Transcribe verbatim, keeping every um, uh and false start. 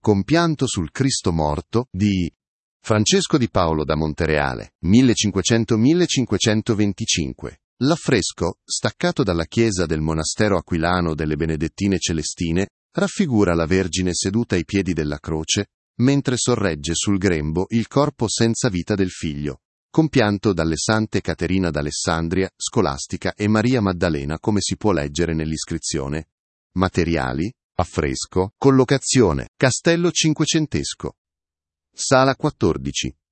Compianto sul Cristo morto di Francesco Di Paolo da Montereale, millecinquecento millecinquecentoventicinque. L'affresco, staccato dalla chiesa del monastero aquilano delle Benedettine Celestine, raffigura la Vergine seduta ai piedi della croce, mentre sorregge sul grembo il corpo senza vita del figlio, compianto dalle sante Caterina d'Alessandria, Scolastica e Maria Maddalena, come si può leggere nell'iscrizione. Materiali: affresco, collocazione, castello cinquecentesco. Sala quattordici.